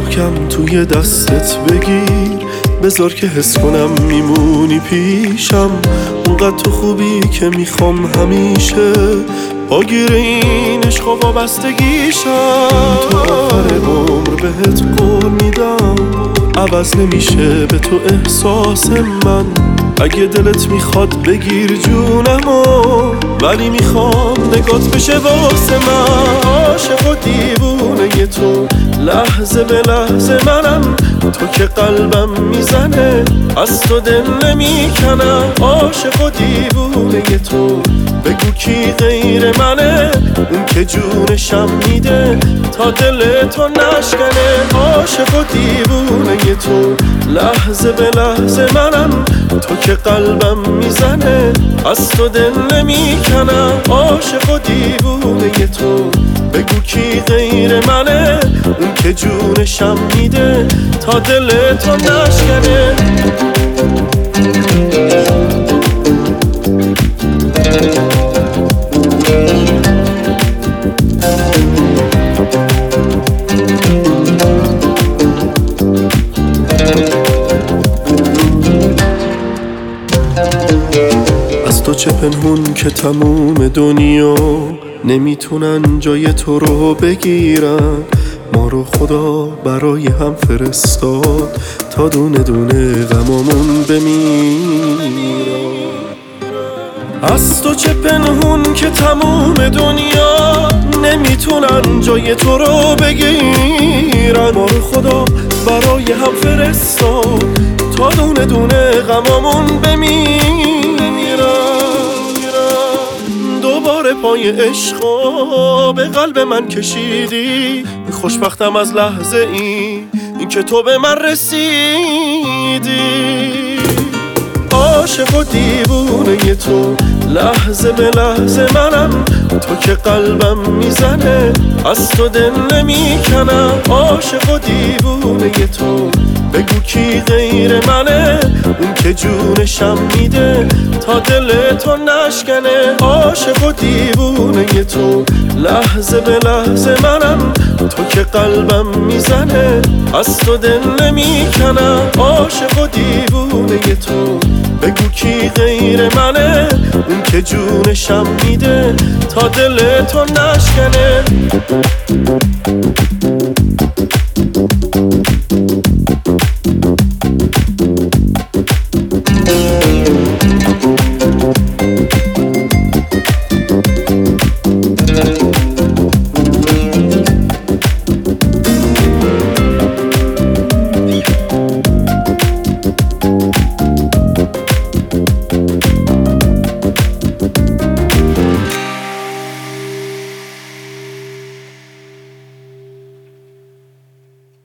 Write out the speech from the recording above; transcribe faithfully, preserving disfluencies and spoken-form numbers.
محکم توی دستت بگیر، بذار که حس کنم میمونی پیشم. اونقدر تو خوبی که میخوام همیشه پاگیر این عشق و وابستگیشم. تا آخر عمر بهت قول میدم عوض نمیشه به تو احساس من. اگه دلت میخواد بگیر جونمو، ولی میخوام نگات بشه واسه من. عاشق و دیوونه تو لحظه به لحظه منم، تو که قلبم میزنه از تو دل نمیکنم. عاشق و دیوونه تو بگو کی غیر منه، اون که جونشم میده تا دل تو نشکنه. عاشق و دیوونه تو لحظه به لحظه منم، تو که قلبم میزنه از تو دل نمیکنم. عاشق و دیوونه تو بگو کی غیر منه، اون که جونشم میده تا دل تو نشکنه. از تو چه پنهون که تموم دنیا نمیتونن جای تو رو بگیرن. ما رو خدا برای هم فرستاد تا دونه دونه غمامون بمیرن. از تو چه پنهون که تموم دنیا نمیتونن جای تو رو بگیرن. ما رو خدا برای هم فرستاد تا دونه دونه غمامون بمیرن. دوباره پای عشقا به قلب من کشیدی، خوشبختم از لحظه ای این که تو به من رسیدی. عاشق و دیوونه تو لحظه به لحظه منم، تو که قلبم میزنه از تو دل نمیکنم. عاشق و دیوونه تو بگو کی غیر منه، اون که جونشم میده تا دل تو نشکنه. عاشق و دیوونه تو لحظه به لحظه منم، تو که قلبم میزنه از تو دل نمیکنم. عاشق و دیوونه تو بگو کی غیر منه، اون که جونشم میده تا دل تو نشکنه.